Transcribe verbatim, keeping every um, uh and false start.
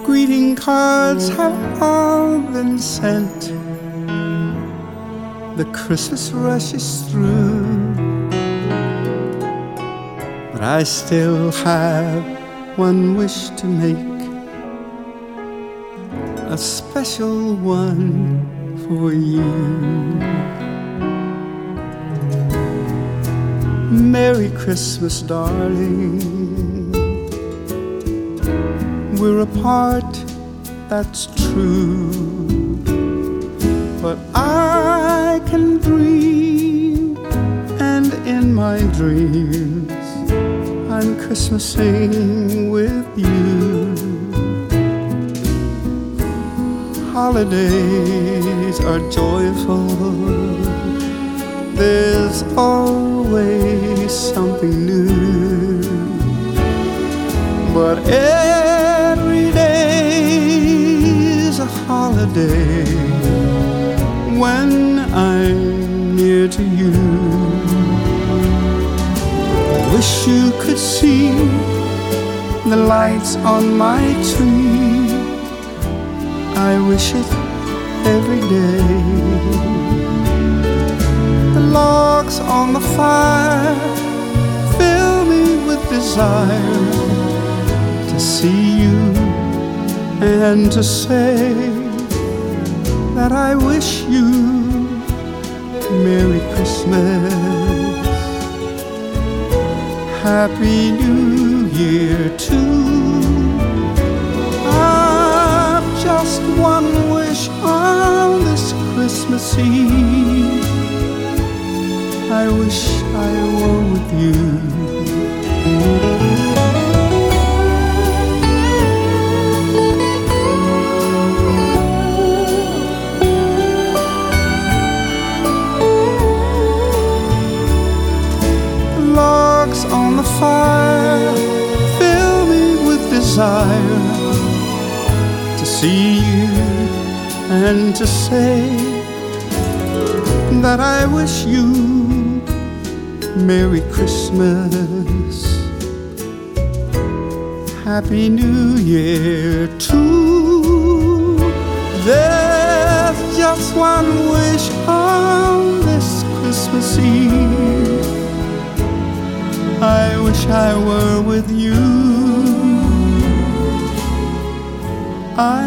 Greeting cards have all been sent. The Christmas rush is through, but I still have one wish to make, a special one for you. Merry Christmas, darling. We're apart, that's true, but I can dream, and in my dreams I'm Christmasing with you. Holidays are joyful, there's always something new, but every day's a holiday when I'm near to you. I wish you could see the lights on my tree. I wish it every day. The logs on the fire fill me with desire to see you and to say that I wish you Merry Christmas, Happy New Year too. I've just one wish on this Christmas Eve. I wish I were with you. On the fire fill me with desire to see you and to say that I wish you Merry Christmas, Happy New Year too. There's just one wish on this Christmas Eve. I wish I were with you. I